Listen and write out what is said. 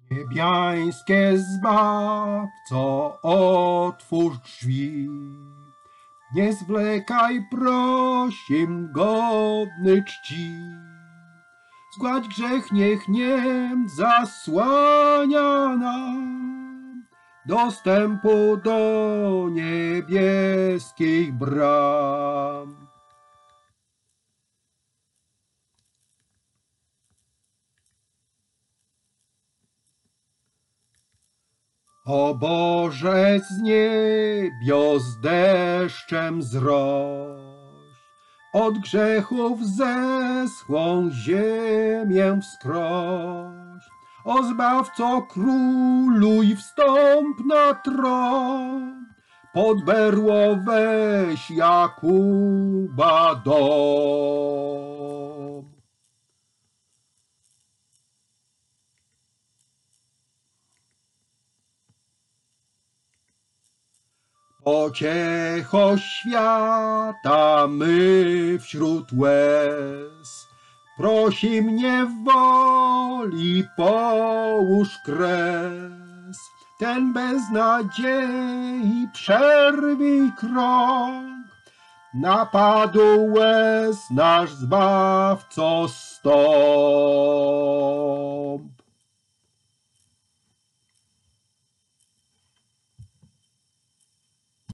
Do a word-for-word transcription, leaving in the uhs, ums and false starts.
Niebiańskie Zbawco, otwórz drzwi. Nie zwlekaj, prosim, godny czci. Zgładź grzech, niech nie zasłania nam dostępu do niebieskich bram. O Boże, z niebios deszczem zroś, od grzechów zeschłą ziemię wskroś. O Zbawco, króluj, wstąp na tron, pod berło weź Jakuba dom. Pociecho świata my wśród łez, prosi mnie w woli połóż kres. Ten bez nadziei przerwij krąg, napadu łez nasz Zbawco stąp.